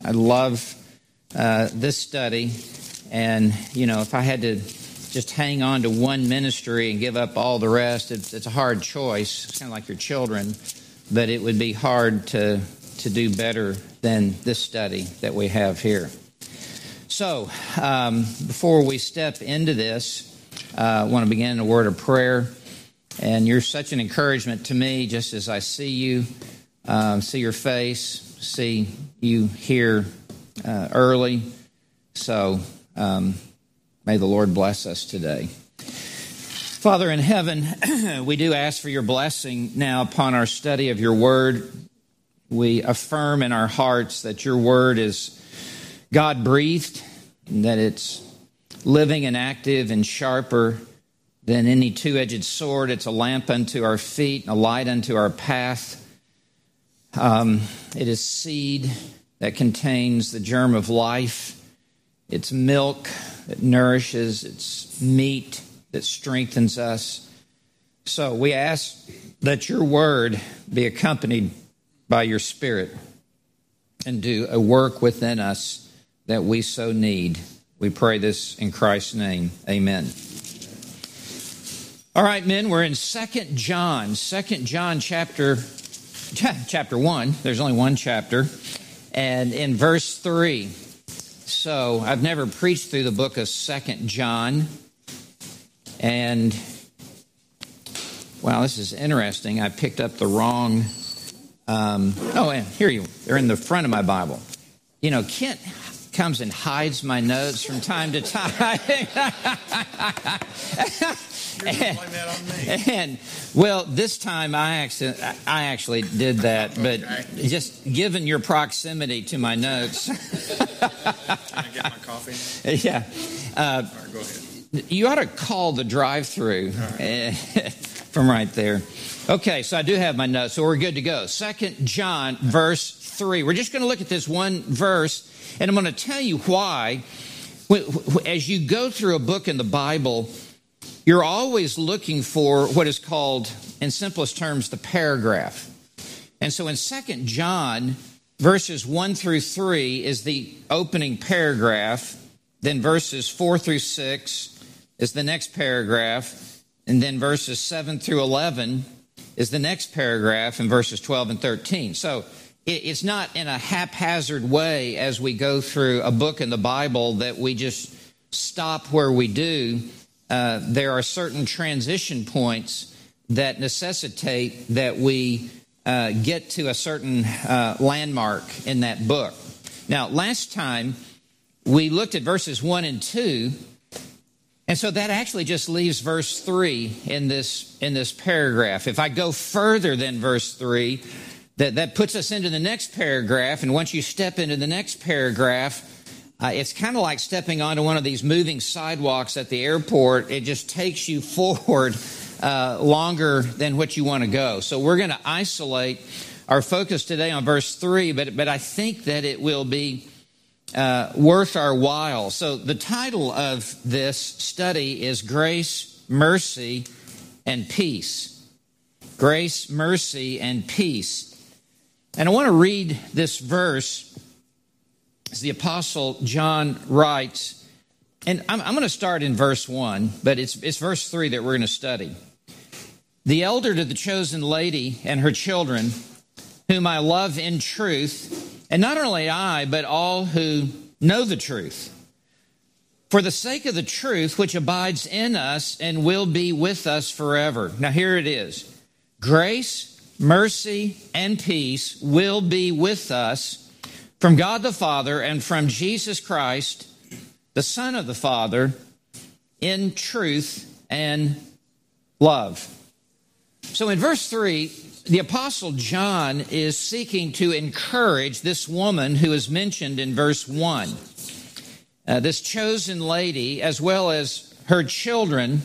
I love this study. And, if I had to just hang on to one ministry and give up all the rest, it's a hard choice. It's kind of like your children. But it would be hard to do better than this study that we have here. So, before we step into this, I want to begin in a word of prayer. And you're such an encouragement to me just as I see you, see your face, see you here early. So, may the Lord bless us today. Father in heaven, we do ask for your blessing now upon our study of your word. We affirm in our hearts that your word is God-breathed, and that it's living and active and sharper than any two-edged sword. It's a lamp unto our feet and a light unto our path. It is seed that contains the germ of life. It's milk that nourishes. It's meat that strengthens us. So we ask that your word be accompanied by your Spirit and do a work within us that we so need. We pray this in Christ's name. Amen. All right, men, we're in 2 John. 2 John chapter 1. There's only one chapter. And in verse 3. So I've never preached through the book of 2 John. And, wow, this is interesting. I picked up the wrong... and here they're in the front of my Bible. Kent comes and hides my notes from time to time. and this time I actually did that, but just given your proximity to my notes. Can I get my coffee? Yeah. All right, go ahead. You ought to call the drive-through from right there. Okay, so I do have my notes, so we're good to go. 2 John, verse 3. We're just going to look at this one verse, and I'm going to tell you why. As you go through a book in the Bible, you're always looking for what is called, in simplest terms, the paragraph. And so in 2 John, verses 1 through 3 is the opening paragraph. Then verses 4 through 6 is the next paragraph. And then verses 7 through 11 is the next paragraph in verses 12 and 13. So it's not in a haphazard way as we go through a book in the Bible that we just stop where we do. There are certain transition points that necessitate that we get to a certain landmark in that book. Now, last time we looked at verses 1 and 2, and so that actually just leaves verse 3 in this paragraph. If I go further than verse 3, that puts us into the next paragraph, and once you step into the next paragraph, it's kind of like stepping onto one of these moving sidewalks at the airport. It just takes you forward longer than what you want to go. So we're going to isolate our focus today on verse 3, but I think that it will be worth our while. So the title of this study is Grace, Mercy, and Peace. Grace, Mercy, and Peace. And I want to read this verse as the Apostle John writes. And I'm going to start in verse 1, but it's verse 3 that we're going to study. The elder to the chosen lady and her children, whom I love in truth, and not only I, but all who know the truth. For the sake of the truth which abides in us and will be with us forever. Now here it is. Grace, mercy, and peace will be with us from God the Father and from Jesus Christ, the Son of the Father, in truth and love. So in verse 3, the Apostle John is seeking to encourage this woman who is mentioned in verse 1. This chosen lady, as well as her children.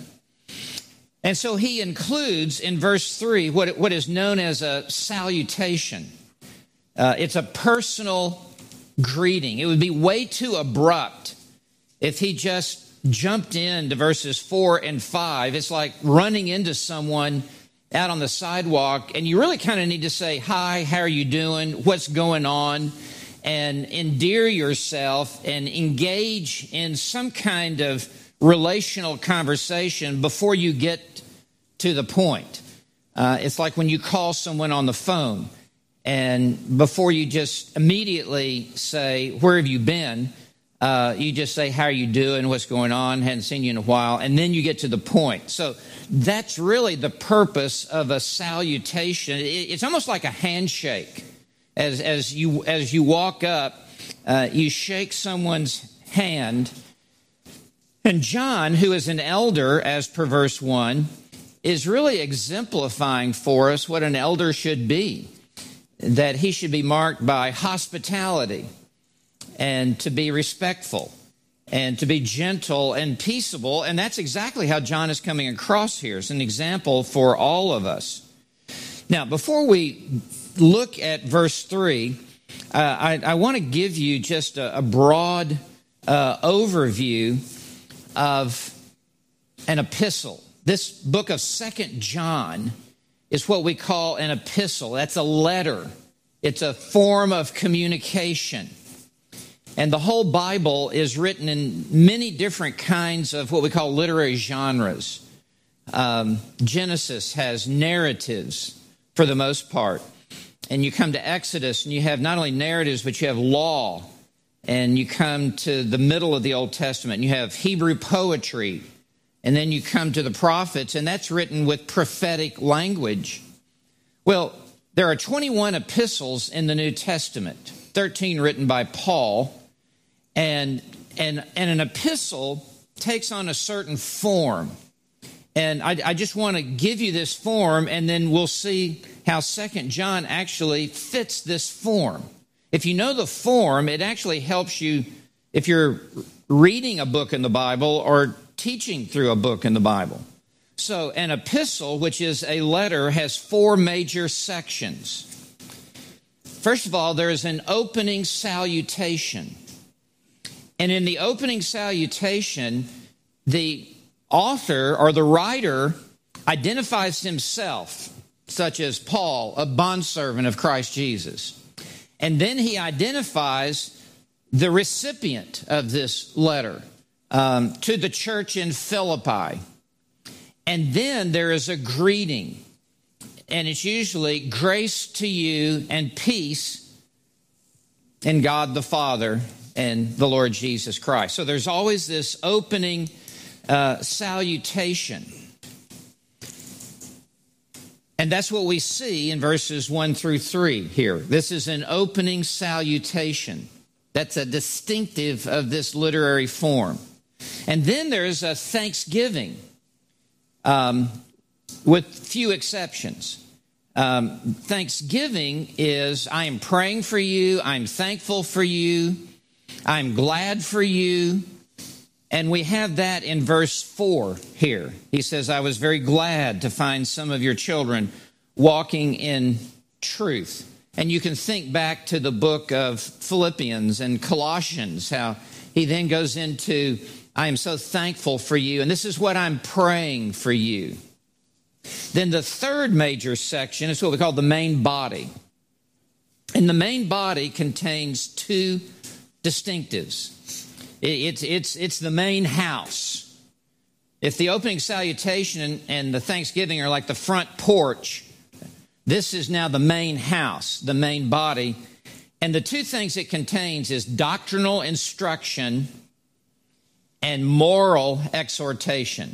And so he includes in verse 3 what is known as a salutation. It's a personal greeting. It would be way too abrupt if he just jumped into verses 4 and 5. It's like running into someone out on the sidewalk, and you really kind of need to say, hi, how are you doing? What's going on? and endear yourself and engage in some kind of relational conversation before you get to the point. It's like when you call someone on the phone, and before you just immediately say, "Where have you been?" You just say, "How are you doing? What's going on? Hadn't seen you in a while." And then you get to the point. So that's really the purpose of a salutation. It's almost like a handshake. As you walk up, you shake someone's hand. And John, who is an elder, as per verse 1, is really exemplifying for us what an elder should be. That he should be marked by hospitality, and to be respectful, and to be gentle and peaceable. And that's exactly how John is coming across here. It's an example for all of us. Now, before we look at verse 3, I want to give you just a broad overview of an epistle. This book of 2 John is what we call an epistle. That's a letter. It's a form of communication. And the whole Bible is written in many different kinds of what we call literary genres. Genesis has narratives for the most part. And you come to Exodus and you have not only narratives, but you have law. And you come to the middle of the Old Testament and you have Hebrew poetry. And then you come to the prophets, and that's written with prophetic language. Well, there are 21 epistles in the New Testament, 13 written by Paul. And an epistle takes on a certain form. And I just want to give you this form, and then we'll see how 2 John actually fits this form. If you know the form, it actually helps you if you're reading a book in the Bible or teaching through a book in the Bible. So an epistle, which is a letter, has 4 major sections. First of all, there is an opening salutation. And in the opening salutation, the author or the writer identifies himself, such as Paul, a bondservant of Christ Jesus. And then he identifies the recipient of this letter to the church in Philippi. And then there is a greeting. And it's usually grace to you and peace in God the Father and the Lord Jesus Christ. So there's always this opening salutation. And that's what we see in verses 1 through 3 here. This is an opening salutation. That's a distinctive of this literary form. And then there's a thanksgiving, with few exceptions. Thanksgiving is, I am praying for you, I'm thankful for you, I'm glad for you. And we have that in verse 4 here. He says, I was very glad to find some of your children walking in truth. And you can think back to the book of Philippians and Colossians, how he then goes into, I am so thankful for you, and this is what I'm praying for you. Then the third major section is what we call the main body. And the main body contains 2 distinctives. It's the main house. If the opening salutation and the thanksgiving are like the front porch, this is now the main house, the main body. And the 2 things it contains is doctrinal instruction and moral exhortation.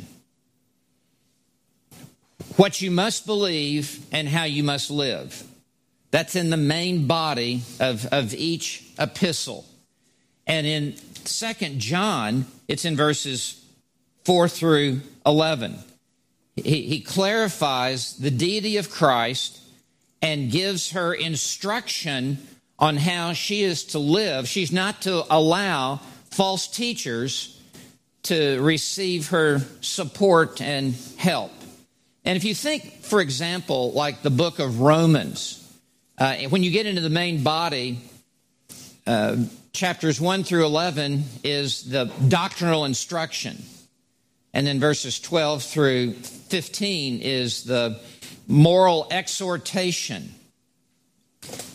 What you must believe and how you must live. That's in the main body of each epistle. And in 2 John, it's in verses 4 through 11. He clarifies the deity of Christ and gives her instruction on how she is to live. She's not to allow false teachers to receive her support and help. And if you think, for example, like the book of Romans, when you get into the main body, chapters 1 through 11 is the doctrinal instruction. And then verses 12 through 15 is the moral exhortation.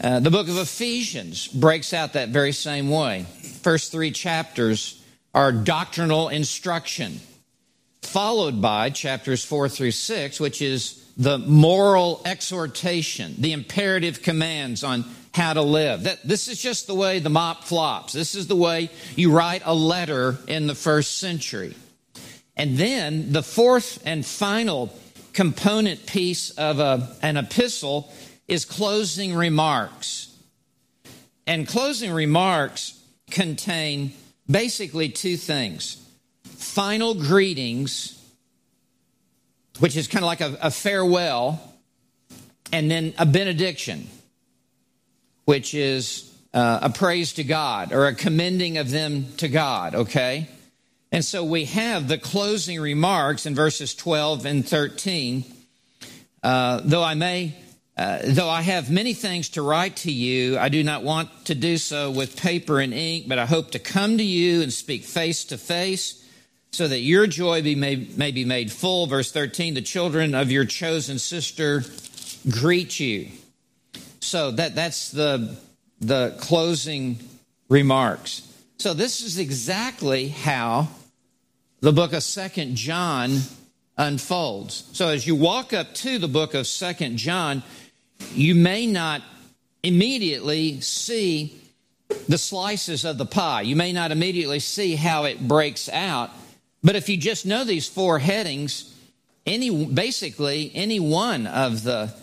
The book of Ephesians breaks out that very same way. First 3 chapters are doctrinal instruction, followed by chapters 4 through 6, which is the moral exhortation, the imperative commands on how to live. This is just the way the mop flops. This is the way you write a letter in the first century. And then the fourth and final component piece of an epistle is closing remarks. And closing remarks contain basically 2 things: final greetings, which is kind of like a farewell, and then a benediction, which is a praise to God or a commending of them to God, okay? And so we have the closing remarks in verses 12 and 13. Though I have many things to write to you, I do not want to do so with paper and ink, but I hope to come to you and speak face to face, so that your joy may be made full. Verse 13, the children of your chosen sister greet you. So that's the closing remarks. So this is exactly how the book of 2 John unfolds. So as you walk up to the book of 2 John, you may not immediately see the slices of the pie. You may not immediately see how it breaks out. But if you just know these 4 headings, any one of the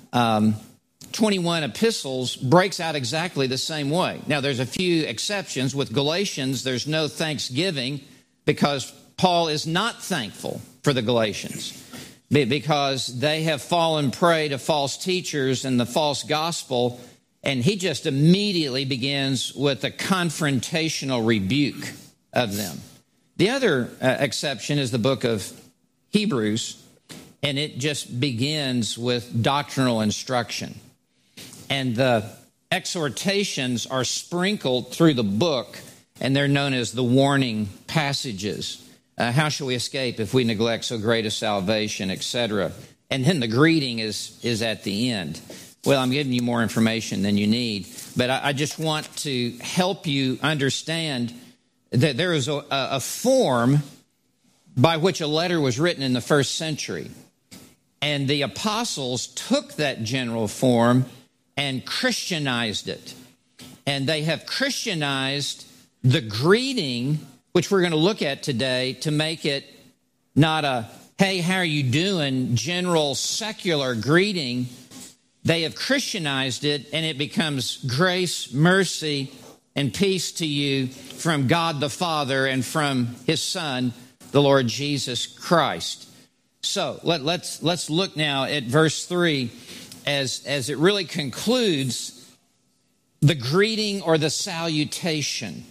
21 epistles breaks out exactly the same way. Now, there's a few exceptions. With Galatians, there's no thanksgiving because Paul is not thankful for the Galatians, because they have fallen prey to false teachers and the false gospel, and he just immediately begins with a confrontational rebuke of them. The other exception is the book of Hebrews, and it just begins with doctrinal instruction. And the exhortations are sprinkled through the book, and they're known as the warning passages. How shall we escape if we neglect so great a salvation, etc.? And then the greeting is at the end. Well, I'm giving you more information than you need, but I just want to help you understand that there is a form by which a letter was written in the first century. And the apostles took that general form and Christianized it. And they have Christianized the greeting, which we're going to look at today, to make it not a, hey, how are you doing, general secular greeting. They have Christianized it, and it becomes grace, mercy, and peace to you from God the Father and from His Son, the Lord Jesus Christ. So let's look now at verse 3 as it really concludes the greeting or the salutation.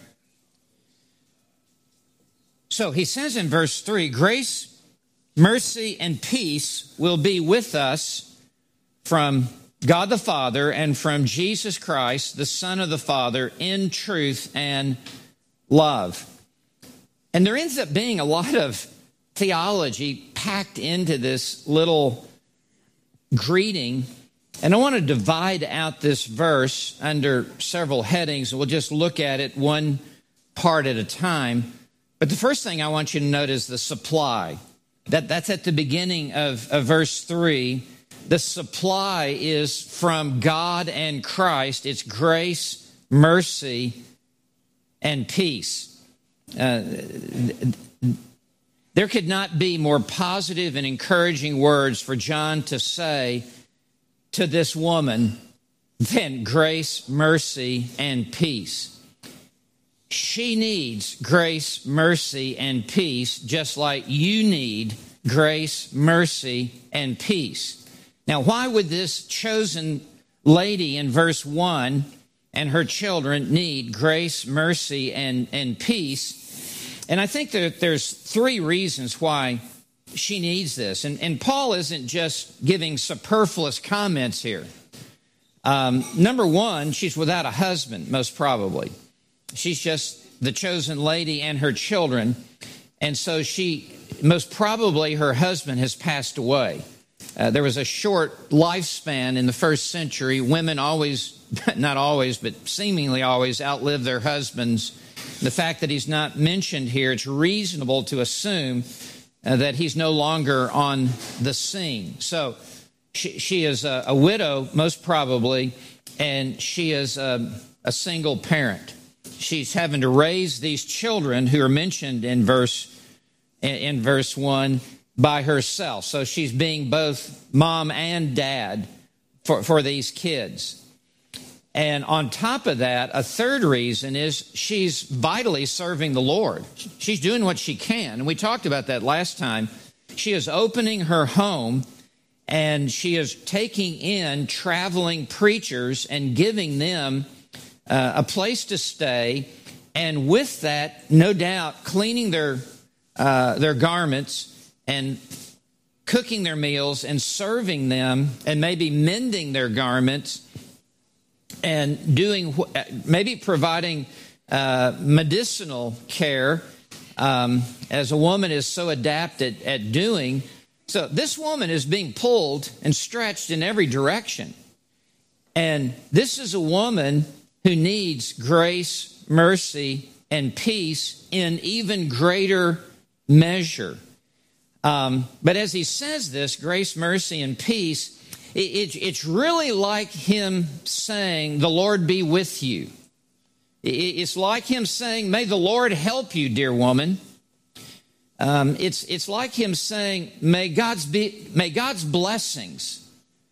So he says in verse 3, grace, mercy, and peace will be with us from God the Father and from Jesus Christ, the Son of the Father, in truth and love. And there ends up being a lot of theology packed into this little greeting. And I want to divide out this verse under several headings. We'll just look at it one part at a time. But the first thing I want you to note is the supply. That's at the beginning of verse 3. The supply is from God and Christ. It's grace, mercy, and peace. There could not be more positive and encouraging words for John to say to this woman than grace, mercy, and peace. She needs grace, mercy, and peace, just like you need grace, mercy, and peace. Now, why would this chosen lady in verse 1 and her children need grace, mercy, and peace? And I think that there's 3 reasons why she needs this. And Paul isn't just giving superfluous comments here. Number 1, she's without a husband, most probably. She's just the chosen lady and her children. And so most probably her husband has passed away. There was a short lifespan in the first century. Women always not always, but seemingly always outlive their husbands. The fact that he's not mentioned here, it's reasonable to assume that he's no longer on the scene. So she is a widow, most probably, and she is a single parent. She's having to raise these children who are mentioned in verse 1 by herself. So she's being both mom and dad for these kids. And on top of that, a third reason is she's vitally serving the Lord. She's doing what she can. And we talked about that last time. She is opening her home and she is taking in traveling preachers and giving them a place to stay. And with that, no doubt, cleaning their garments and cooking their meals and serving them and maybe mending their garments and maybe providing medicinal care as a woman is so adapted at doing. So this woman is being pulled and stretched in every direction. And this is a woman who needs grace, mercy, and peace in even greater measure. But as he says this, grace, mercy, and peace, it's really like him saying, the Lord be with you. It's like him saying, may the Lord help you, dear woman. It's like him saying, may God's blessings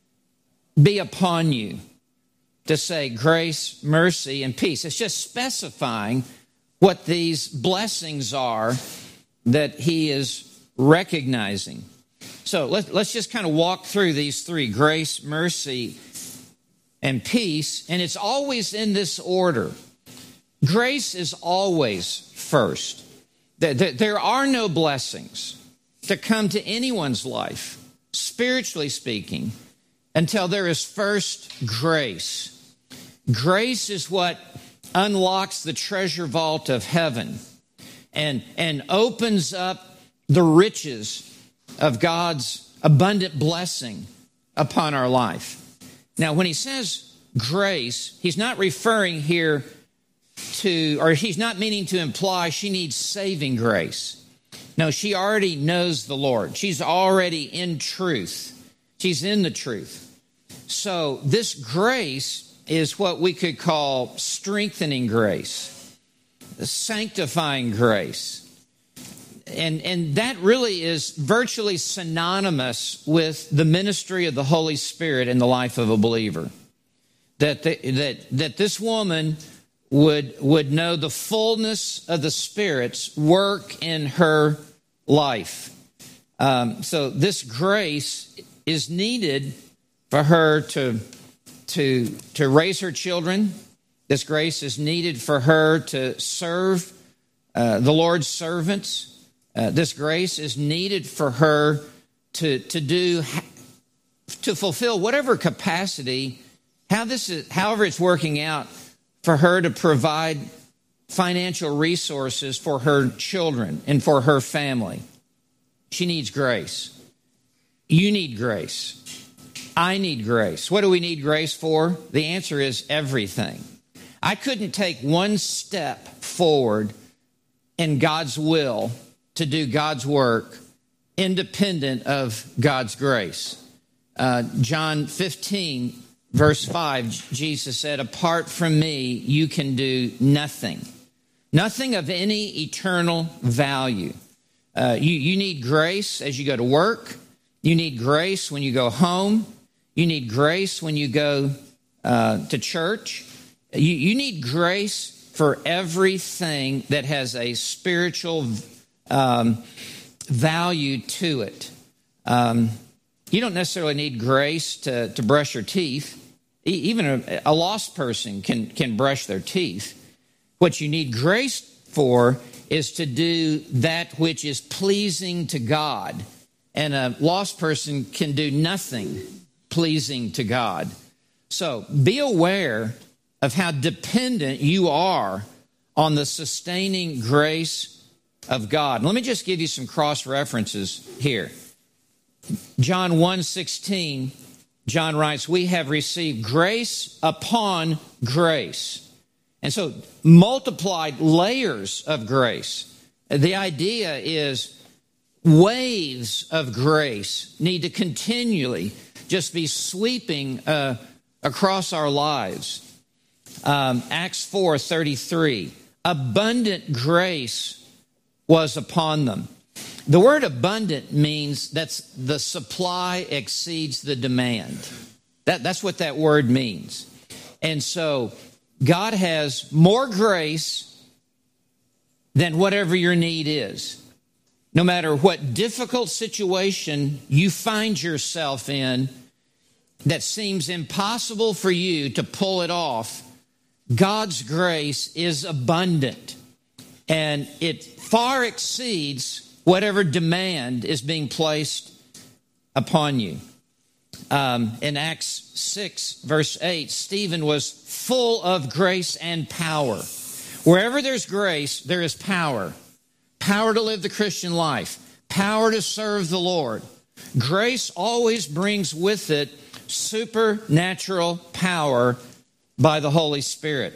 be upon you. To say grace, mercy, and peace. It's just specifying what these blessings are that he is recognizing. So let's just kind of walk through these three: grace, mercy, and peace. And it's always in this order. Grace is always first. There are no blessings that come to anyone's life, spiritually speaking, until there is first grace. Grace is what unlocks the treasure vault of heaven and opens up the riches of God's abundant blessing upon our life. Now, when he says grace, he's not referring here to, or he's not meaning to imply she needs saving grace. No, she already knows the Lord. She's already in truth. She's in the truth. So this grace is what we could call strengthening grace, sanctifying grace. And that really is virtually synonymous with the ministry of the Holy Spirit in the life of a believer. That this woman would know the fullness of the Spirit's work in her life. So this grace is needed for her to raise her children. This grace is needed for her to serve the Lord's servants. This grace is needed for her to fulfill whatever capacity, however it's working out, for her to provide financial resources for her children and for her family. She needs grace. You need grace. I need grace. What do we need grace for? The answer is everything. I couldn't take one step forward in God's will to do God's work independent of God's grace. John 15, verse 5, Jesus said, apart from me, you can do nothing. Nothing of any eternal value. You need grace as you go to work. You need grace when you go home. You need grace when you go to church. You need grace for everything that has a spiritual value to it. You don't necessarily need grace to brush your teeth. Even a lost person can brush their teeth. What you need grace for is to do that which is pleasing to God. And a lost person can do nothing pleasing to God. So be aware of how dependent you are on the sustaining grace of God. Let me just give you some cross references here. John 1:16, John writes, we have received grace upon grace. And so multiplied layers of grace. The idea is waves of grace need to continually just be sweeping across our lives. Acts 4:33, abundant grace was upon them. The word abundant means that's the supply exceeds the demand. That's what that word means. And so God has more grace than whatever your need is. No matter what difficult situation you find yourself in that seems impossible for you to pull it off, God's grace is abundant, and it far exceeds whatever demand is being placed upon you. In Acts 6, verse 8, Stephen was full of grace and power. Wherever there's grace, there is power. Power to live the Christian life. Power to serve the Lord. Grace always brings with it supernatural power by the Holy Spirit.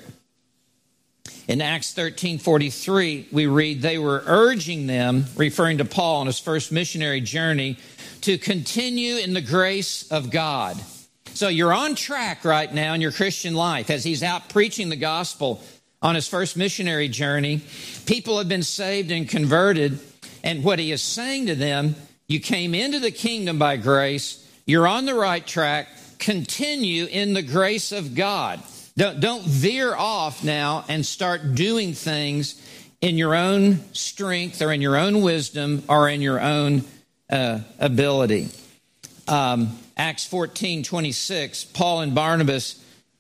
In Acts 13:43, we read, they were urging them, referring to Paul on his first missionary journey, to continue in the grace of God. So you're on track right now in your Christian life as he's out preaching the gospel on his first missionary journey. People have been saved and converted, and what he is saying to them, you came into the kingdom by grace, you're on the right track, continue in the grace of God. Don't veer off now and start doing things in your own strength or in your own wisdom or in your own ability. Acts 14:26, Paul and Barnabas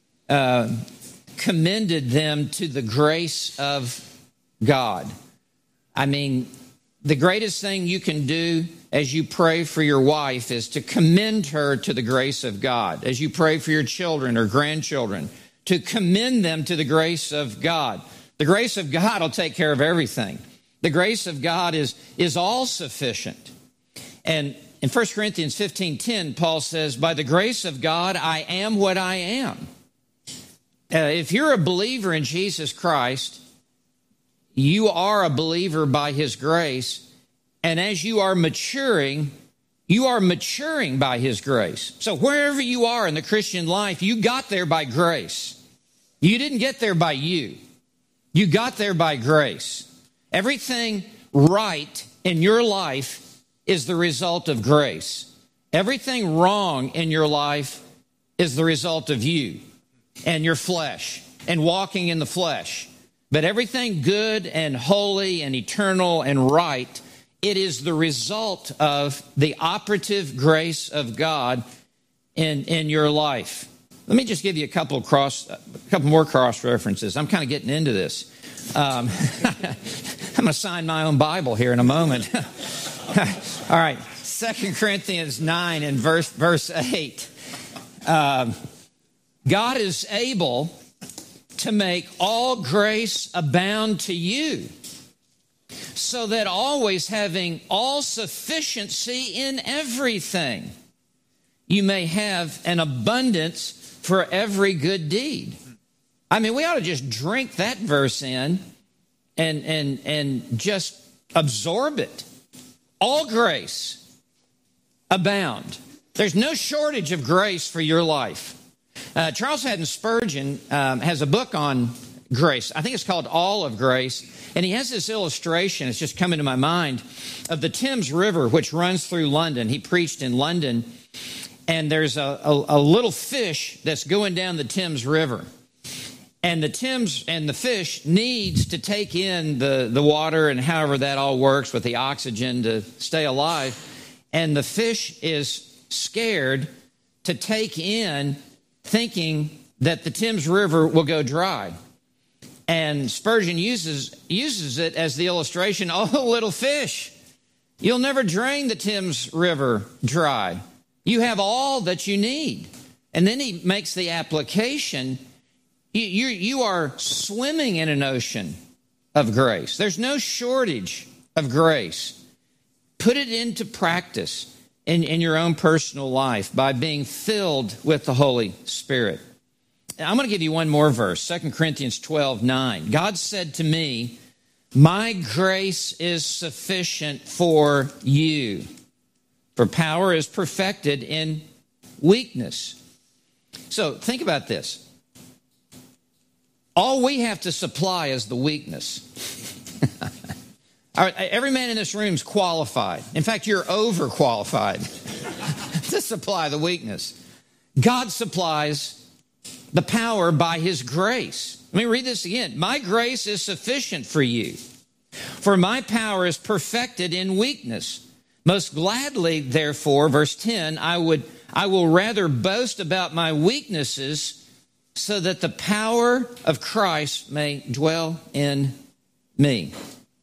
commended them to the grace of God. I mean, the greatest thing you can do as you pray for your wife is to commend her to the grace of God. As you pray for your children or grandchildren, to commend them to the grace of God. The grace of God will take care of everything. The grace of God is all sufficient. And in 1 Corinthians 15:10, Paul says, by the grace of God, I am what I am. If you're a believer in Jesus Christ, you are a believer by his grace. And as you are maturing by his grace. So wherever you are in the Christian life, you got there by grace. You didn't get there by you. You got there by grace. Everything right in your life is the result of grace. Everything wrong in your life is the result of you and your flesh and walking in the flesh. But everything good and holy and eternal and right, it is the result of the operative grace of God in your life. Let me just give you a couple more cross references. I'm kind of getting into this. I'm going to sign my own Bible here in a moment. All right, 2 Corinthians 9 and verse 8. God is able to make all grace abound to you, so that always having all sufficiency in everything, you may have an abundance for every good deed. I mean, we ought to just drink that verse in and just absorb it. All grace abound. There's no shortage of grace for your life. Charles Haddon Spurgeon has a book on grace. I think it's called All of Grace. And he has this illustration, it's just coming to my mind, of the Thames River, which runs through London. He preached in London. And there's a little fish that's going down the Thames River. And the fish needs to take in the water and however that all works with the oxygen to stay alive. And the fish is scared to take in, thinking that the Thames River will go dry. And Spurgeon uses it as the illustration, oh, little fish, you'll never drain the Thames River dry. You have all that you need. And then he makes the application. You are swimming in an ocean of grace. There's no shortage of grace. Put it into practice. in your own personal life by being filled with the Holy Spirit. I'm going to give you one more verse, 2 Corinthians 12:9. God said to me, "My grace is sufficient for you, for power is perfected in weakness." So think about this. All we have to supply is the weakness. Every man in this room is qualified. In fact, you're overqualified to supply the weakness. God supplies the power by his grace. Let me read this again. "My grace is sufficient for you, for my power is perfected in weakness. Most gladly, therefore," verse 10, I will rather boast about my weaknesses so that the power of Christ may dwell in me.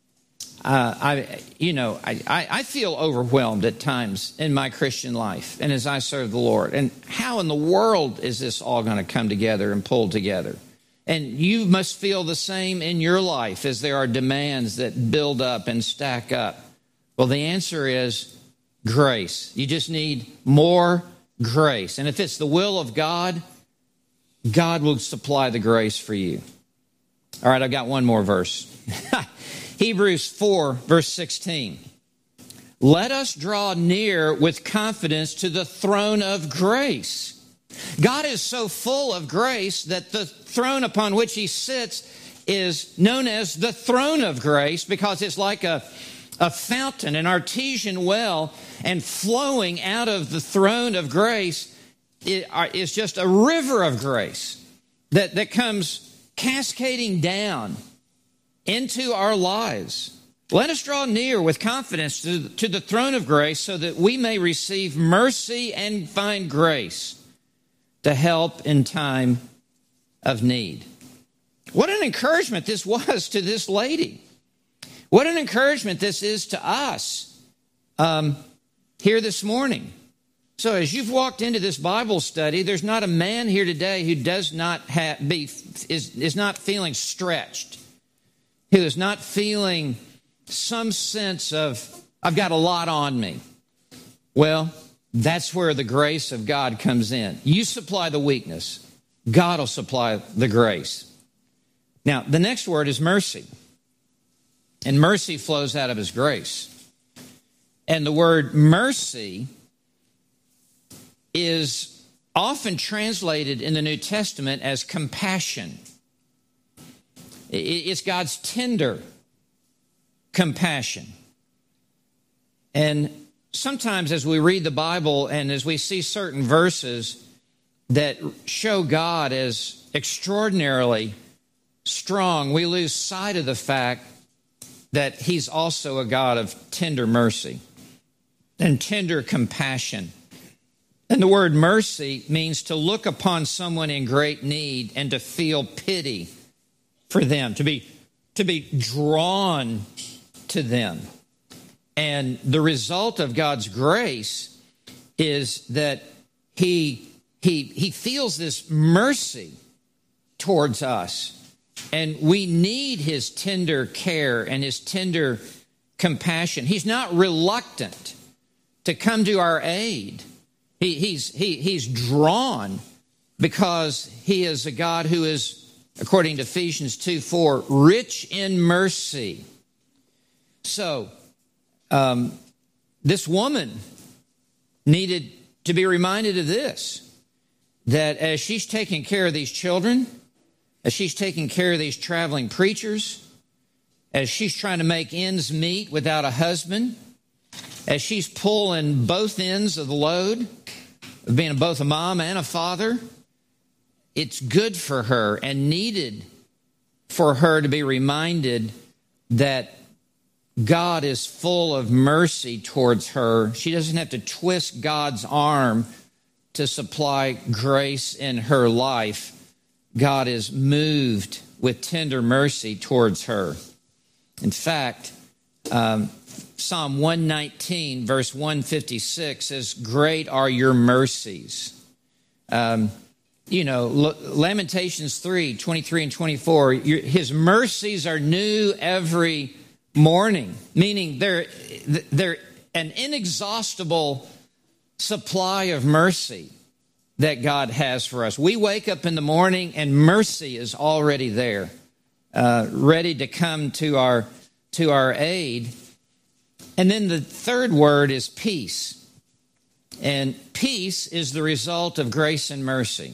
I feel overwhelmed at times in my Christian life and as I serve the Lord. And how in the world is this all going to come together and pull together? And you must feel the same in your life as there are demands that build up and stack up. Well, the answer is grace. You just need more grace. And if it's the will of God, God will supply the grace for you. All right, I've got one more verse. Hebrews 4, verse 16. "Let us draw near with confidence to the throne of grace." God is so full of grace that the throne upon which he sits is known as the throne of grace because it's like a fountain, an artesian well, and flowing out of the throne of grace is just a river of grace that comes cascading down into our lives. Let us draw near with confidence to the throne of grace so that we may receive mercy and find grace to help in time of need. What an encouragement this was to this lady. What an encouragement this is to us here this morning. So as you've walked into this Bible study, there's not a man here today who does not is not feeling stretched, who is not feeling some sense of, I've got a lot on me. Well, that's where the grace of God comes in. You supply the weakness. God will supply the grace. Now, the next word is mercy. And mercy flows out of his grace. And the word mercy is often translated in the New Testament as compassion. It's God's tender compassion. And sometimes as we read the Bible and as we see certain verses that show God as extraordinarily strong, we lose sight of the fact that he's also a God of tender mercy and tender compassion. And the word mercy means to look upon someone in great need and to feel pity for them, to be drawn to them. And the result of God's grace is that he feels this mercy towards us. And we need his tender care and his tender compassion. He's not reluctant to come to our aid. He's drawn because he is a God who is, according to Ephesians 2:4, rich in mercy. So, this woman needed to be reminded of this, that as she's taking care of these children, as she's taking care of these traveling preachers, as she's trying to make ends meet without a husband, as she's pulling both ends of the load, of being both a mom and a father, it's good for her and needed for her to be reminded that God is full of mercy towards her. She doesn't have to twist God's arm to supply grace in her life. God is moved with tender mercy towards her. In fact, Psalm 119, verse 156 says, "Great are your mercies." Lamentations 3, 23 and 24, his mercies are new every morning, meaning they're an inexhaustible supply of mercy that God has for us. We wake up in the morning and mercy is already there, ready to come to our aid. And then the third word is peace. And peace is the result of grace and mercy.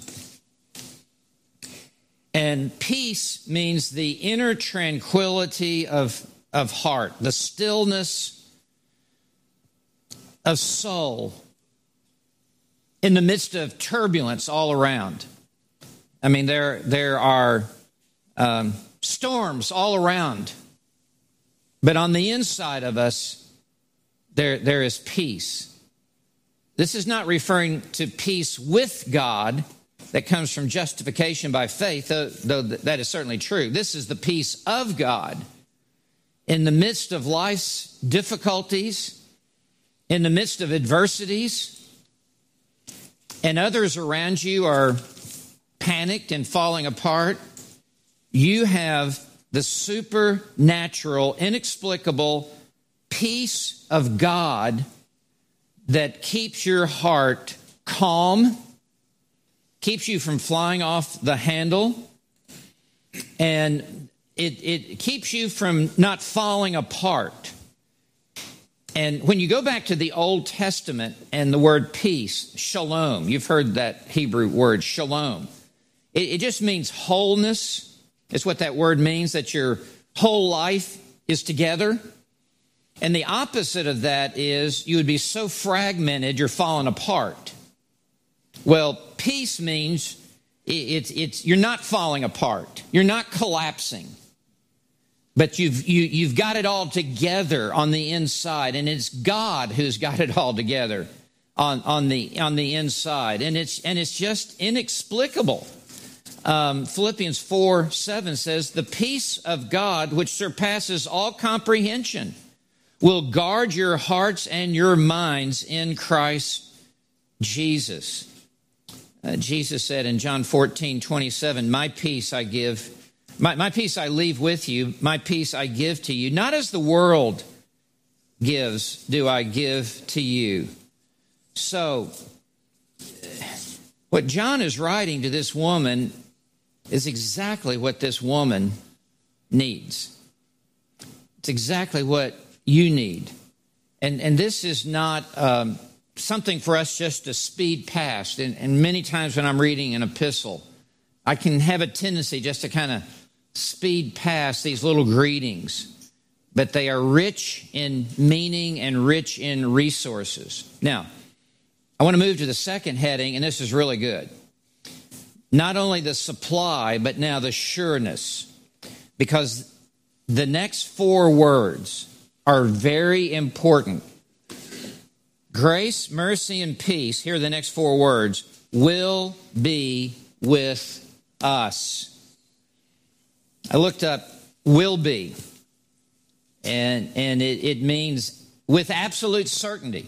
And peace means the inner tranquility of heart, the stillness of soul in the midst of turbulence all around. I mean, there are storms all around, but on the inside of us, there is peace. This is not referring to peace with God that comes from justification by faith, though that is certainly true. This is the peace of God in the midst of life's difficulties, in the midst of adversities, and others around you are panicked and falling apart. You have the supernatural, inexplicable peace of God that keeps your heart calm, keeps you from flying off the handle, and it keeps you from not falling apart. And when you go back to the Old Testament and the word peace, shalom, you've heard that Hebrew word, shalom. It just means wholeness. It's what that word means, that your whole life is together. And the opposite of that is you would be so fragmented you're falling apart. Well, peace means it's you're not falling apart. You're not collapsing. But you've got it all together on the inside, and it's God who's got it all together on the inside, and it's just inexplicable. Philippians 4:7 says, "The peace of God, which surpasses all comprehension, will guard your hearts and your minds in Christ Jesus." Jesus said in John 14:27, "My peace I give." My peace I leave with you, my peace I give to you. Not as the world gives, do I give to you. So, what John is writing to this woman is exactly what this woman needs. It's exactly what you need. And this is not something for us just to speed past. And many times when I'm reading an epistle, I can have a tendency just to kind of speed past these little greetings, but they are rich in meaning and rich in resources. Now, I want to move to the second heading, and this is really good. Not only the supply, but now the sureness, because the next four words are very important. Grace, mercy, and peace, here are the next four words, will be with us. I looked up will be, and it means with absolute certainty.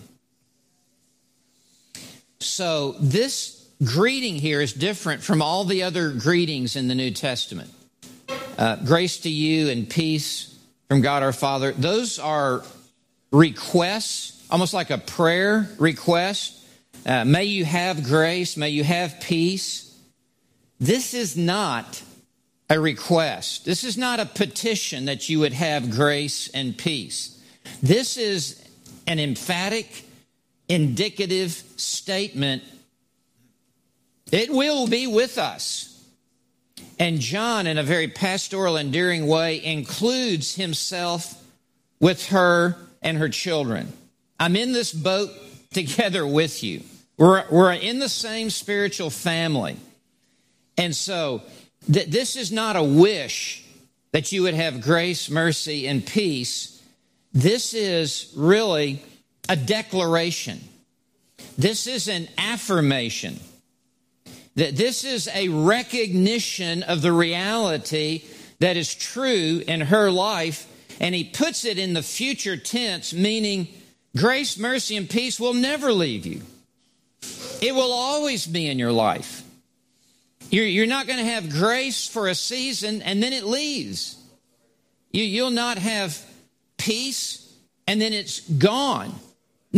So this greeting here is different from all the other greetings in the New Testament. Grace to you and peace from God our Father. Those are requests, almost like a prayer request. May you have grace, may you have peace. This is not a request. This is not a petition that you would have grace and peace. This is an emphatic, indicative statement. It will be with us. And John, in a very pastoral, endearing way, includes himself with her and her children. I'm in this boat together with you. We're in the same spiritual family. And so this is not a wish that you would have grace, mercy, and peace. This is really a declaration. This is an affirmation. This is a recognition of the reality that is true in her life, and he puts it in the future tense, meaning grace, mercy, and peace will never leave you. It will always be in your life. You're not going to have grace for a season and then it leaves. You'll not have peace and then it's gone. Now,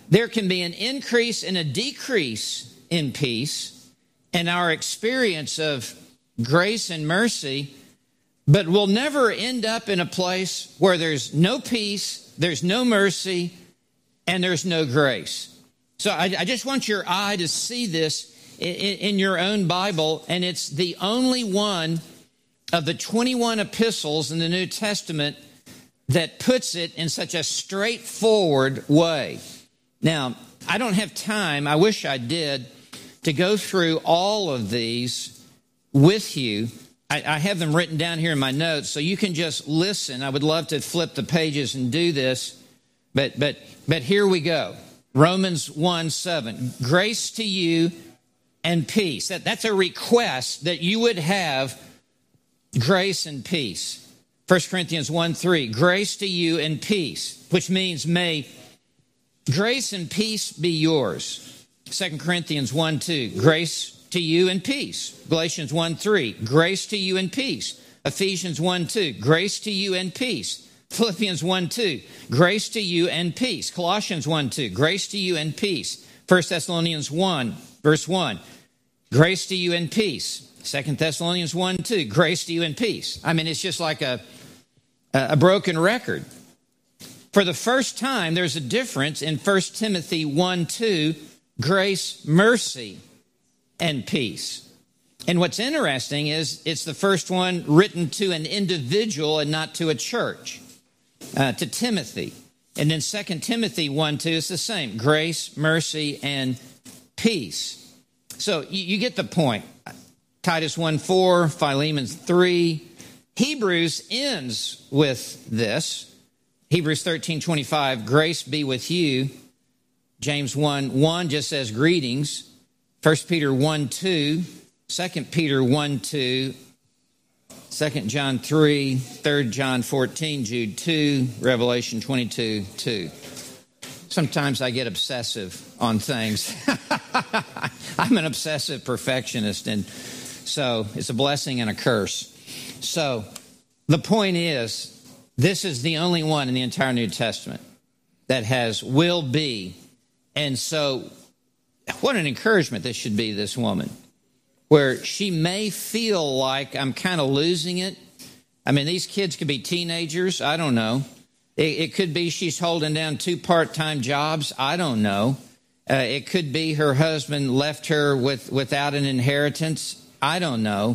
there can be an increase and a decrease in peace and our experience of grace and mercy, but we'll never end up in a place where there's no peace, there's no mercy, and there's no grace. So I just want your eye to see this in your own Bible, and it's the only one of the 21 epistles in the New Testament that puts it in such a straightforward way. Now, I don't have time, I wish I did, to go through all of these with you. I have them written down here in my notes, so you can just listen. I would love to flip the pages and do this, but here we go. Romans 1:7, grace to you and peace. That's a request that you would have grace and peace. 1 Corinthians 1:3, grace to you and peace, which means may grace and peace be yours. 2 Corinthians 1:2, grace to you and peace. Galatians 1:3, grace to you and peace. Ephesians 1:2, grace to you and peace. Philippians 1:2, grace to you and peace. Colossians 1:2, grace to you and peace. 1 Thessalonians 1, verse 1, grace to you and peace. 2 Thessalonians 1:2, grace to you and peace. I mean, it's just like a broken record. For the first time, there's a difference in 1 Timothy 1:2, grace, mercy, and peace. And what's interesting is it's the first one written to an individual and not to a church, to Timothy. And then 2 Timothy 1:2 is the same, grace, mercy, and peace. So you get the point. Titus 1:4, Philemon 3. Hebrews ends with this. Hebrews 13:25, grace be with you. James 1:1 just says greetings. 1 Peter 1:2, 2 Peter 1:2, 2 John 3, 3 John 14, Jude 2, Revelation 22:2. Sometimes I get obsessive on things. I'm an obsessive perfectionist, and so it's a blessing and a curse. So the point is, this is the only one in the entire New Testament that has will be. And so what an encouragement this should be, this woman, where she may feel like I'm kind of losing it. I mean, these kids could be teenagers. I don't know. It could be she's holding down 2 part-time jobs. I don't know. It could be her husband left her without an inheritance. I don't know.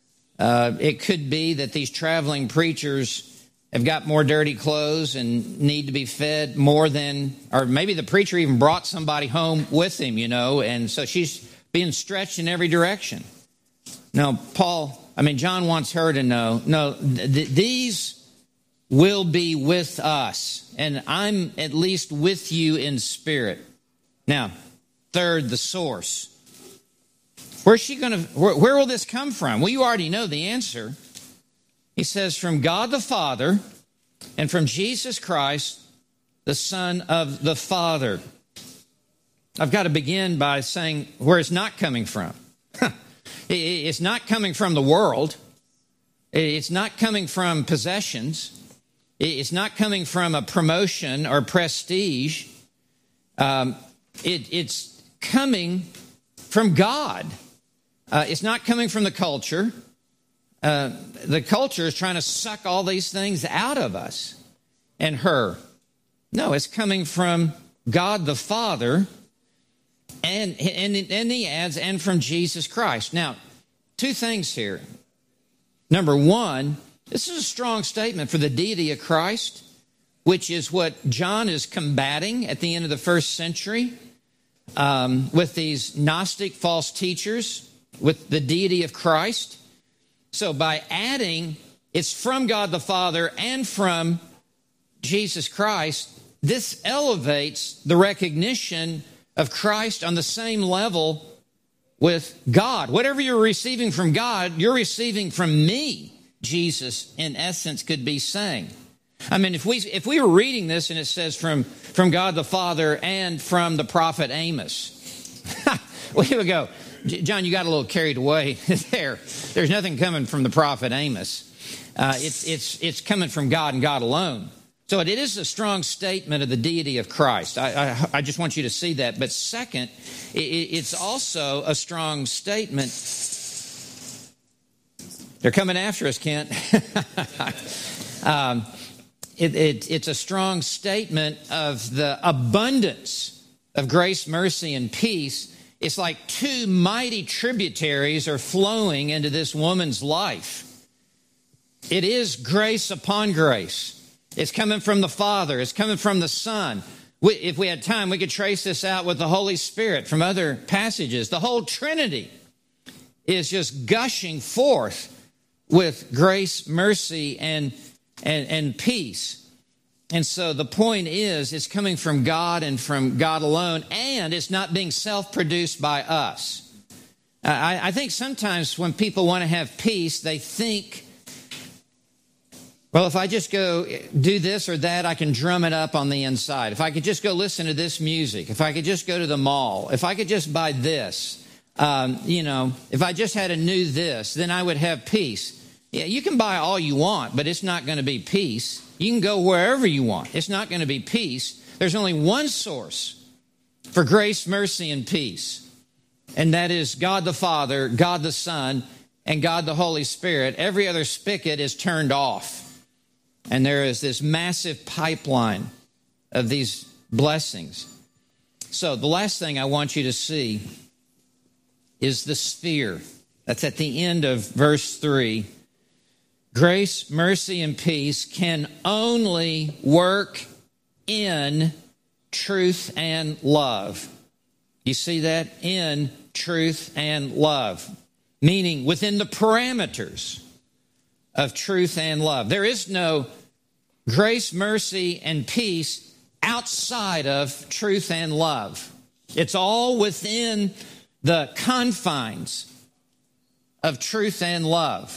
It could be that these traveling preachers have got more dirty clothes and need to be fed more than, or maybe the preacher even brought somebody home with him, and so she's being stretched in every direction. No, John wants her to know, these will be with us, and I'm at least with you in spirit. Now, third, the source. Where will this come from? Well, you already know the answer. He says, from God the Father and from Jesus Christ, the Son of the Father. I've got to begin by saying where it's not coming from. It's not coming from the world. It's not coming from possessions. It's not coming from a promotion or prestige. It's coming from God. It's not coming from the culture. The culture is trying to suck all these things out of us and her. No, it's coming from God the Father, and he adds, and from Jesus Christ. Now, 2 things here. Number 1, this is a strong statement for the deity of Christ, which is what John is combating at the end of the first century with these Gnostic false teachers with the deity of Christ. So by adding, it's from God the Father and from Jesus Christ, this elevates the recognition of Christ on the same level with God. Whatever you're receiving from God, you're receiving from me, Jesus, in essence, could be saying. I mean, if we were reading this and it says from God the Father and from the prophet Amos, we would go, John, you got a little carried away there. There's nothing coming from the prophet Amos. It's coming from God and God alone. So it is a strong statement of the deity of Christ. I just want you to see that. But second, it's also a strong statement. They're coming after us, Kent. It's a strong statement of the abundance of grace, mercy, and peace. It's like two mighty tributaries are flowing into this woman's life. It is grace upon grace. It's coming from the Father. It's coming from the Son. If we had time, we could trace this out with the Holy Spirit from other passages. The whole Trinity is just gushing forth with grace, mercy, and peace. And so the point is, it's coming from God and from God alone, and it's not being self-produced by us. I think sometimes when people want to have peace, they think, well, if I just go do this or that, I can drum it up on the inside. If I could just go listen to this music, if I could just go to the mall, if I could just buy this, if I just had a new this, then I would have peace. Yeah, you can buy all you want, but it's not going to be peace. You can go wherever you want. It's not going to be peace. There's only one source for grace, mercy, and peace, and that is God the Father, God the Son, and God the Holy Spirit. Every other spigot is turned off. And there is this massive pipeline of these blessings. So the last thing I want you to see is the sphere. That's at the end of verse 3. Grace, mercy, and peace can only work in truth and love. You see that? In truth and love. Meaning within the parameters of truth and love. There is no grace, mercy, and peace outside of truth and love. It's all within the confines of truth and love.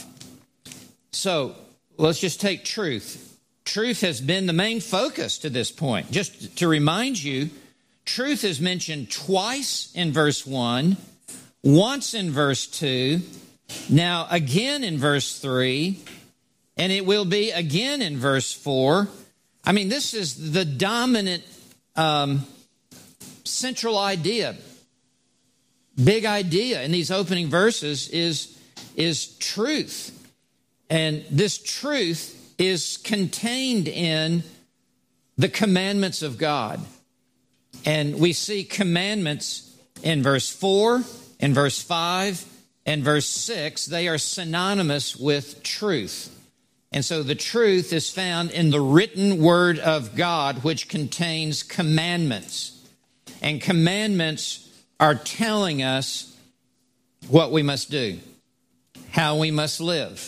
So let's just take truth. Truth has been the main focus to this point. Just to remind you, truth is mentioned twice in verse 1, once in verse 2, now again in verse 3, and it will be again in verse 4. I mean, this is the dominant central idea, big idea in these opening verses is truth. And this truth is contained in the commandments of God. And we see commandments in verse 4, in verse 5, and verse 6. They are synonymous with truth. And so the truth is found in the written word of God, which contains commandments. And commandments are telling us what we must do, how we must live.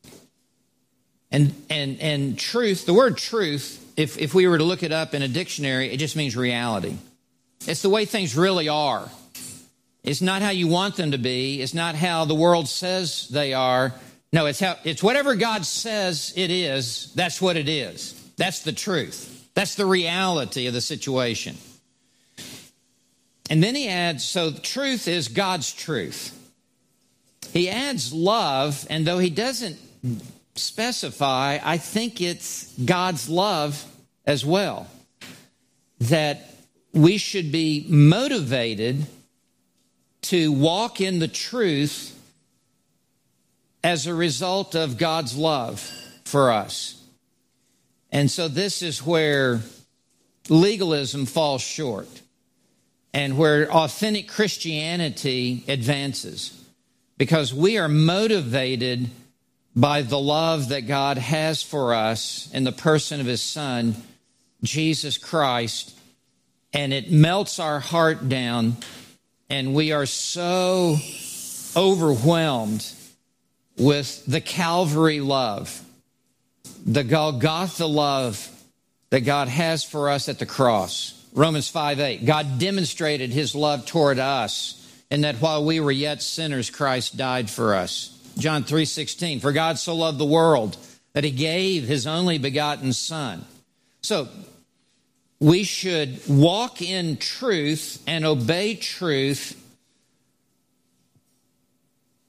And truth, the word truth, if we were to look it up in a dictionary, it just means reality. It's the way things really are. It's not how you want them to be. It's not how the world says they are. No, it's whatever God says it is, that's what it is. That's the truth. That's the reality of the situation. And then he adds, so truth is God's truth. He adds love, and though he doesn't specify, I think it's God's love as well. That we should be motivated to walk in the truth as a result of God's love for us. And so this is where legalism falls short and where authentic Christianity advances, because we are motivated by the love that God has for us in the person of his Son, Jesus Christ, and it melts our heart down, and we are so overwhelmed with the Calvary love, the Golgotha love that God has for us at the cross. Romans 5:8, God demonstrated his love toward us in that while we were yet sinners, Christ died for us. John 3:16, for God so loved the world that he gave his only begotten Son. So we should walk in truth and obey truth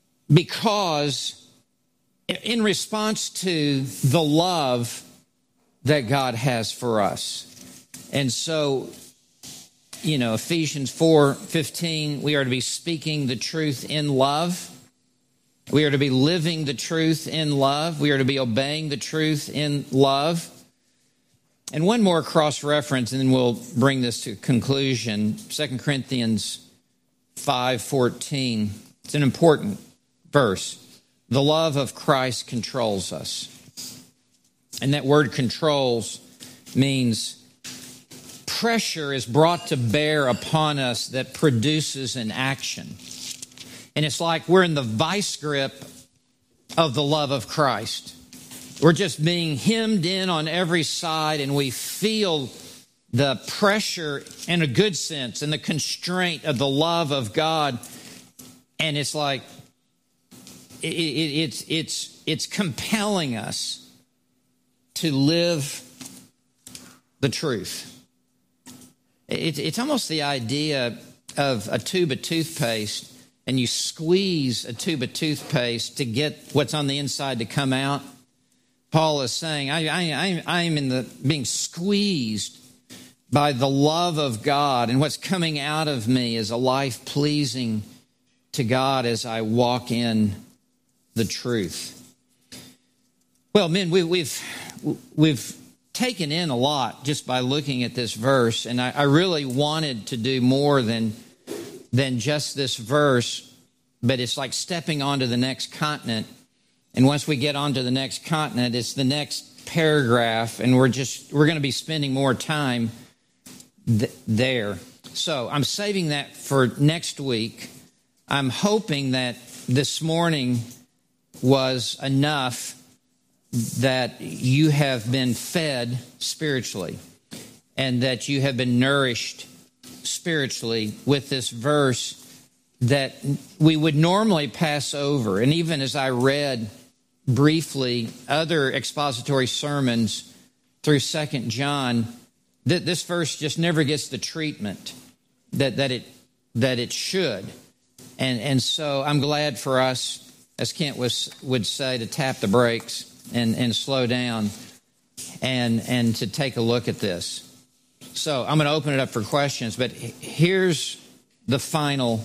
because in response to the love that God has for us. And so, Ephesians 4:15, we are to be speaking the truth in love. We are to be living the truth in love. We are to be obeying the truth in love. And one more cross-reference, and then we'll bring this to conclusion. 2 Corinthians 5:14. It's an important verse. The love of Christ controls us. And that word controls means pressure is brought to bear upon us that produces an action. And it's like we're in the vice grip of the love of Christ. We're just being hemmed in on every side, and we feel the pressure in a good sense and the constraint of the love of God. And it's like it's compelling us to live the truth. It's almost the idea of a tube of toothpaste, and you squeeze a tube of toothpaste to get what's on the inside to come out. Paul is saying, I am being squeezed by the love of God, and what's coming out of me is a life pleasing to God as I walk in the truth. Well, men, we've taken in a lot just by looking at this verse, and I really wanted to do more than just this verse, but it's like stepping onto the next continent. And once we get onto the next continent, it's the next paragraph, and we're going to be spending more time there. So I'm saving that for next week. I'm hoping that this morning was enough that you have been fed spiritually and that you have been nourished spiritually with this verse that we would normally pass over. And even as I read briefly other expository sermons through 2 John, this verse just never gets the treatment that it should. And so I'm glad for us, as Kent would say, to tap the brakes and slow down and to take a look at this. So I'm going to open it up for questions, but here's the final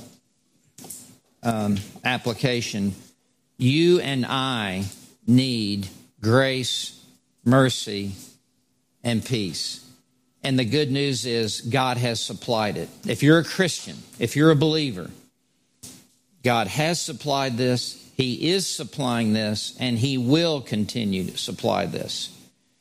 application. You and I need grace, mercy, and peace. And the good news is God has supplied it. If you're a Christian, if you're a believer, God has supplied this. He is supplying this, and He will continue to supply this.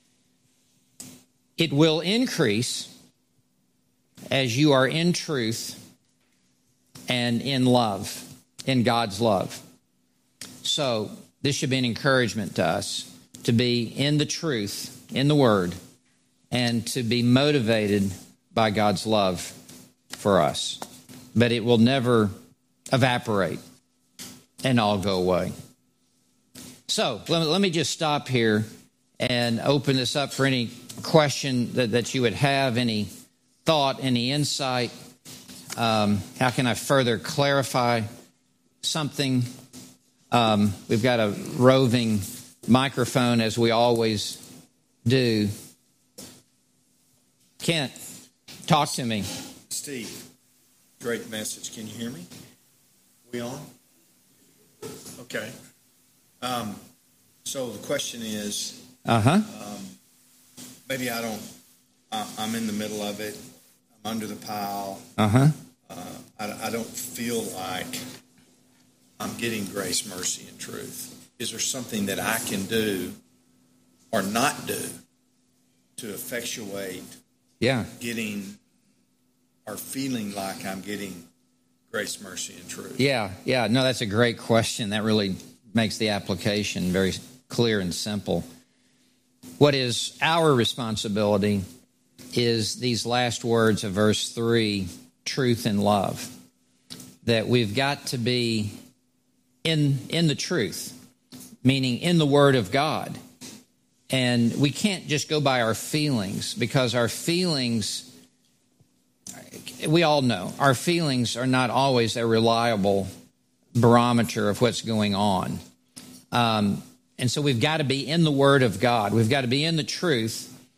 It will increase as you are in truth and in love, in God's love. So this should be an encouragement to us to be in the truth, in the Word, and to be motivated by God's love for us. But it will never evaporate and all go away. So let me just stop here and open this up for any question that you would have, any thought, any insight. How can I further clarify something? We've got a roving microphone, as we always do. Kent, talk to me. Steve, great message. Can you hear me? We on? Okay. So the question is, maybe I'm in the middle of it. I'm under the pile. I don't feel like I'm getting grace, mercy, and truth. Is there something that I can do or not do to effectuate getting or feeling like I'm getting grace, mercy, and truth? Yeah. No, that's a great question. That really makes the application very clear and simple. What is our responsibility is these last words of verse 3, truth and love. That we've got to be in the truth, meaning in the Word of God. And we can't just go by our feelings, because our feelings, we all know, our feelings are not always a reliable barometer of what's going on. And so we've got to be in the Word of God. We've got to be in the truth,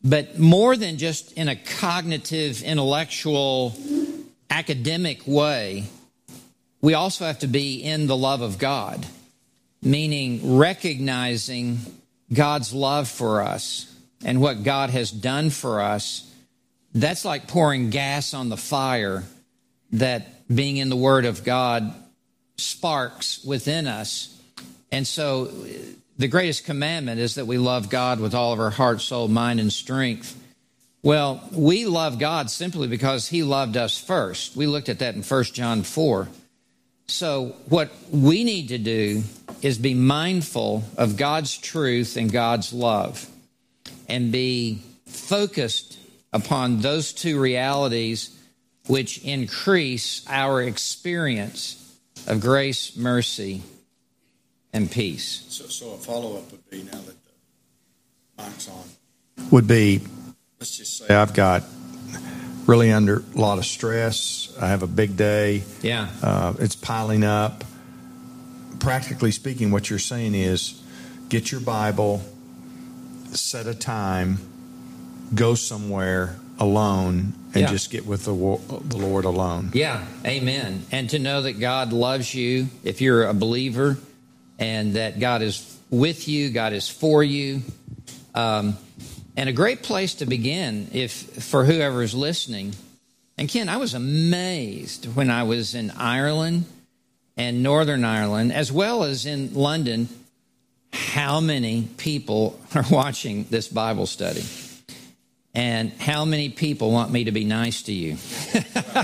But more than just in a cognitive, intellectual, academic way, we also have to be in the love of God, meaning recognizing God's love for us and what God has done for us. That's like pouring gas on the fire that being in the Word of God sparks within us. And so the greatest commandment is that we love God with all of our heart, soul, mind, and strength. Well, we love God simply because He loved us first. We looked at that in 1 John 4. So what we need to do is be mindful of God's truth and God's love and be focused upon those two realities which increase our experience of grace, mercy, and peace. So a follow-up would be, now that the mic's on, would be, let's just say I've got really under a lot of stress. I have a big day. Yeah. It's piling up. Practically speaking, what you're saying is get your Bible, set a time, go somewhere alone, and just get with the Lord alone. Yeah, amen. And to know that God loves you if you're a believer, and that God is with you, God is for you. And a great place to begin for whoever is listening. And Ken, I was amazed when I was in Ireland and Northern Ireland, as well as in London, how many people are watching this Bible study. And how many people want me to be nice to you? Then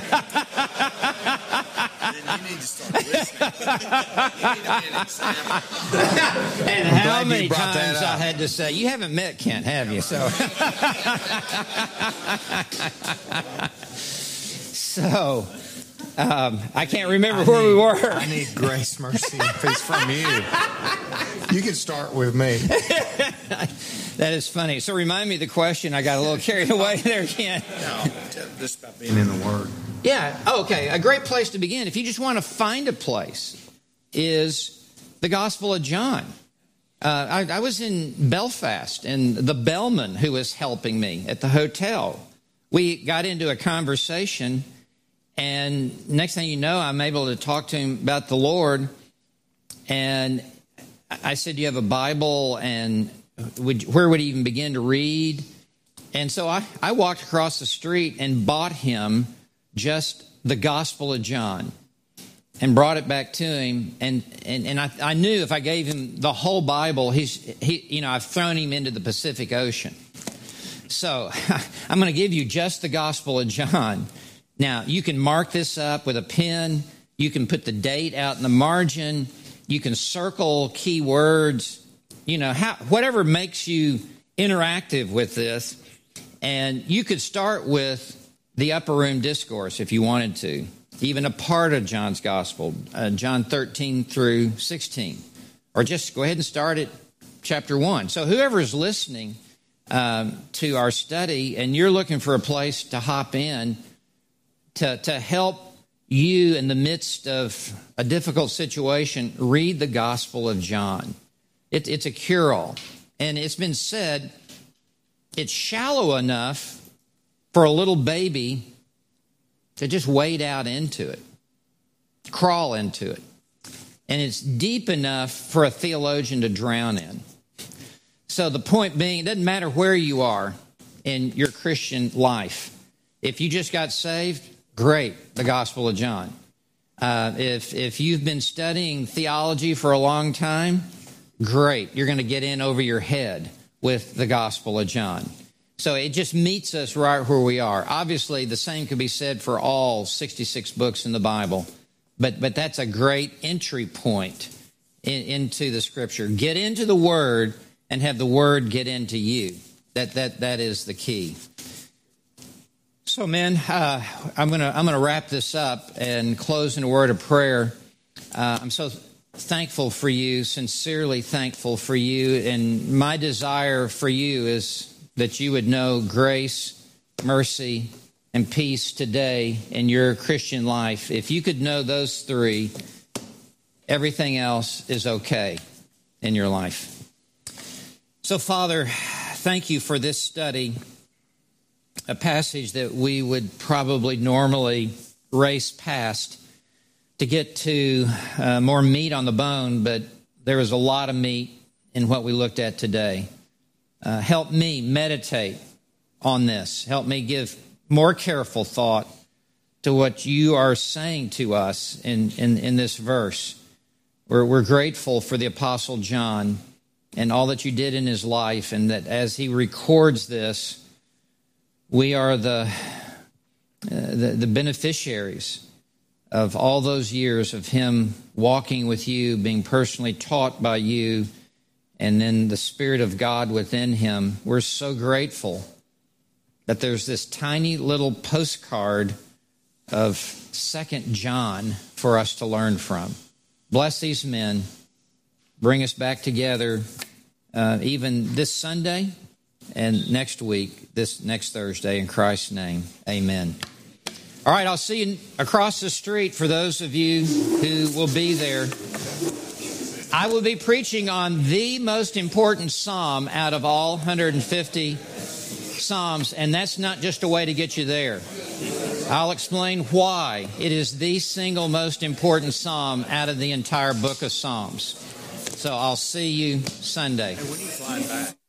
you need to start listening. You need to be an example. And how many times I had to say, you haven't met Kent, have you? So I can't remember where we were. I need grace, mercy, and peace from you. You can start with me. That is funny. So remind me of the question. I got a little carried away there, Kent. No, just about being in the Word. Yeah. Oh, okay. A great place to begin, if you just want to find a place, is the Gospel of John. I was in Belfast, and the bellman who was helping me at the hotel, we got into a conversation, and next thing you know, I'm able to talk to him about the Lord. And I said, do you have a Bible? And where would he even begin to read? And so I walked across the street and bought him just the Gospel of John and brought it back to him. And I knew if I gave him the whole Bible, I've thrown him into the Pacific Ocean. So I'm going to give you just the Gospel of John. Now, you can mark this up with a pen. You can put the date out in the margin. You can circle key words. Whatever makes you interactive with this. And you could start with the Upper Room Discourse if you wanted to, even a part of John's Gospel, John 13 through 16. Or just go ahead and start at chapter 1. So whoever is listening to our study and you're looking for a place to hop in to help you in the midst of a difficult situation, read the Gospel of John. It's a cure-all. And it's been said it's shallow enough for a little baby to just wade out into it, crawl into it. And it's deep enough for a theologian to drown in. So the point being, it doesn't matter where you are in your Christian life. If you just got saved, great, the Gospel of John. If you've been studying theology for a long time, great, you're going to get in over your head with the Gospel of John. So it just meets us right where we are. Obviously, the same could be said for all 66 books in the Bible, but that's a great entry point into the Scripture. Get into the Word and have the Word get into you. That is the key. So, men, I'm gonna wrap this up and close in a word of prayer. I'm so thankful for you, sincerely thankful for you, and my desire for you is that you would know grace, mercy, and peace today in your Christian life. If you could know those three, everything else is okay in your life. So, Father, thank you for this study. a passage that we would probably normally race past to get to more meat on the bone, but there is a lot of meat in what we looked at today. Help me meditate on this. Help me give more careful thought to what you are saying to us in this verse. We're grateful for the Apostle John and all that you did in his life, and that as he records this, we are the beneficiaries of all those years of him walking with you, being personally taught by you, and then the Spirit of God within him. We're so grateful that there's this tiny little postcard of 2 John for us to learn from. Bless these men. Bring us back together even this Sunday and next week, this next Thursday, in Christ's name. Amen. All right, I'll see you across the street for those of you who will be there. I will be preaching on the most important psalm out of all 150 psalms, and that's not just a way to get you there. I'll explain why it is the single most important psalm out of the entire book of Psalms. So I'll see you Sunday. Hey, when are you flying back?